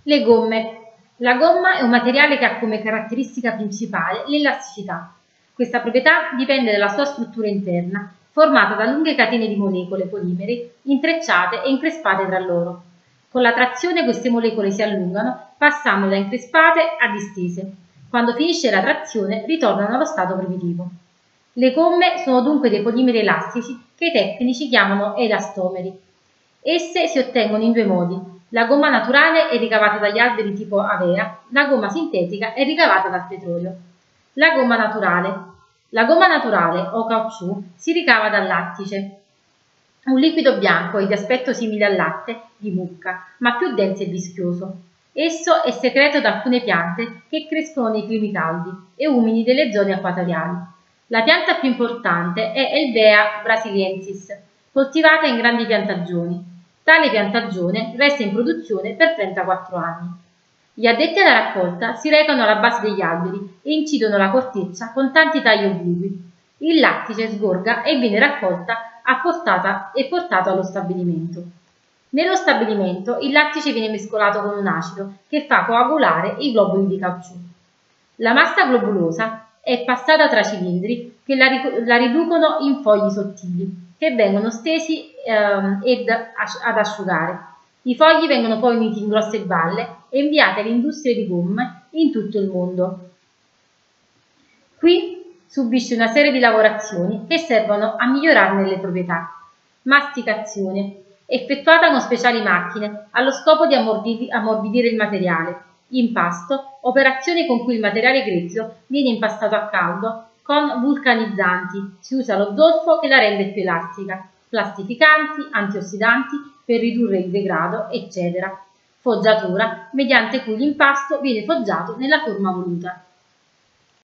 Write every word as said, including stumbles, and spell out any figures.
Le gomme. La gomma è un materiale che ha come caratteristica principale l'elasticità. Questa proprietà dipende dalla sua struttura interna, formata da lunghe catene di molecole polimeri intrecciate e increspate tra loro. Con la trazione queste molecole si allungano, passando da increspate a distese. Quando finisce la trazione ritornano allo stato primitivo. Le gomme sono dunque dei polimeri elastici che i tecnici chiamano elastomeri. Esse si ottengono in due modi. La gomma naturale è ricavata dagli alberi tipo avea, la gomma sintetica è ricavata dal petrolio. La gomma naturale. La gomma naturale o caucciù si ricava dal lattice, un liquido bianco e di aspetto simile al latte di mucca, ma più denso e vischioso. Esso è secreto da alcune piante che crescono nei climi caldi e umidi delle zone equatoriali. La pianta più importante è Elbea brasiliensis, coltivata in grandi piantagioni. Tale piantagione resta in produzione per trentaquattro anni. Gli addetti alla raccolta si recano alla base degli alberi e incidono la corteccia con tanti tagli obliqui. Il lattice sgorga e viene raccolta a portata e portato allo stabilimento. Nello stabilimento il lattice viene mescolato con un acido che fa coagulare i globuli di caucciù. La massa globulosa è passata tra cilindri che la, la riducono in fogli sottili che vengono stesi ehm, ed, ad asciugare. I fogli vengono poi uniti in grosse balle e inviati alle industrie di gomme in tutto il mondo. Qui subisce una serie di lavorazioni che servono a migliorarne le proprietà. Masticazione, effettuata con speciali macchine allo scopo di ammorbidire il materiale. Impasto, operazione con cui il materiale grezzo viene impastato a caldo con vulcanizzanti, si usa lo zolfo che la rende più elastica, plastificanti, antiossidanti per ridurre il degrado, eccetera. Foggiatura, mediante cui l'impasto viene foggiato nella forma voluta.